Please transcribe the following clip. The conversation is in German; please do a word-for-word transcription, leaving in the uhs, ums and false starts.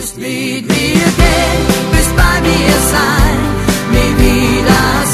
Just meet me again, bist bei mir sein, nie wieder